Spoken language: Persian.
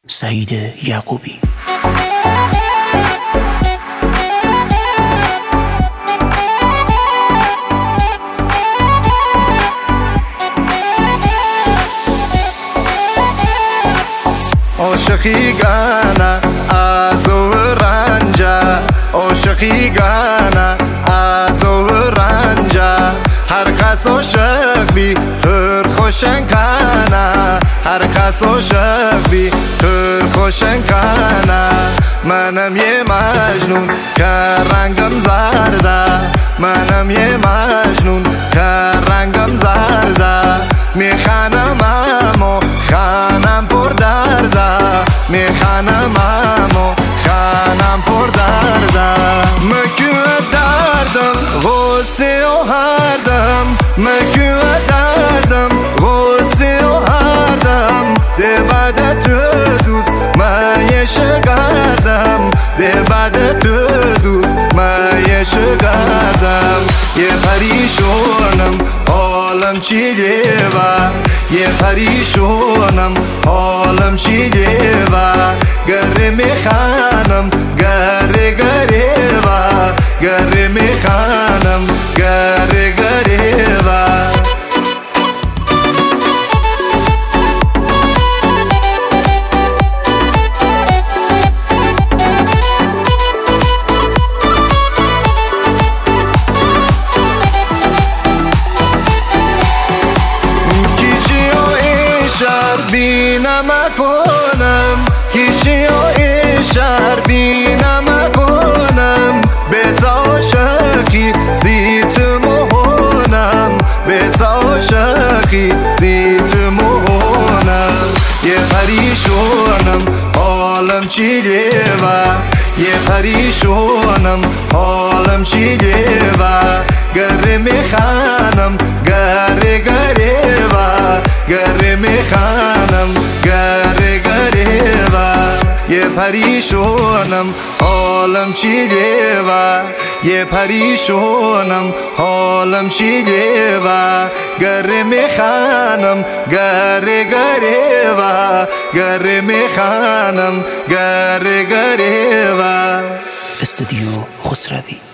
سعید یعقوبی. عاشقی گانه از او رنجه، عاشقی گانه از او رنجه. هر کس عاشق بی خیر خوشن کنه، هر کس عاشق بی خیر خوشن کنه. منم یه مجنون که رنگم زرده، منم یه مجنون که رنگم زرده. میخنم اما خانم پر درده، میخنم اما خانم پر درده. مکوه دردم غصه و هردم، مکوه دردم غصه و هردم. ده بعد تو دوست مایش گردم، ده بعد تو دوست مایش گردم. یه پریشونم حالم چی دیوه، یه پریشونم حالم چی دیوه. گره میخانم گره گره و، گره میخانم گره گره و. بینم کنم کیشی و ایشر بینم کنم. به عاشقی زیت مهونم، به عاشقی زیت مهونم. یه پریشونم حالم چی دیوه، یه پریشونم حالم چی دیوه. گره میخانم گره گره و، گره میخانم گره گره و. یه پریشونم حالم چی دیوه، یه پریشونم حالم چی دیوه. گره میخانم گره گره و، گره میخانم گره گره و. استودیو خسروی.